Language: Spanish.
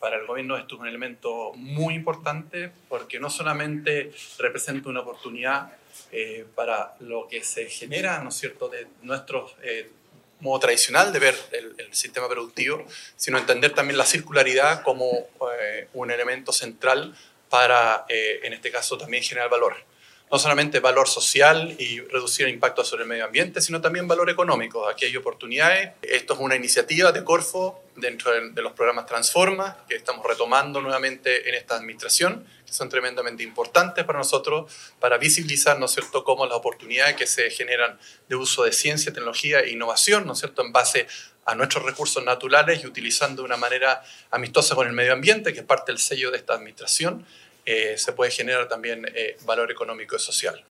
para el gobierno esto es un elemento muy importante porque no solamente representa una oportunidad para lo que se genera, ¿no es cierto?, de nuestro modo tradicional de ver el sistema productivo, sino entender también la circularidad como un elemento central para, en este caso, también generar valor. No solamente valor social y reducir el impacto sobre el medio ambiente, sino también valor económico. Aquí hay oportunidades. Esto es una iniciativa de Corfo dentro de los programas Transforma, que estamos retomando nuevamente en esta administración, que son tremendamente importantes para nosotros, para visibilizar, ¿no es cierto?, cómo las oportunidades que se generan de uso de ciencia, tecnología e innovación, ¿no es cierto?, en base a nuestros recursos naturales y utilizando de una manera amistosa con el medio ambiente, que es parte del sello de esta administración, se puede generar también valor económico y social.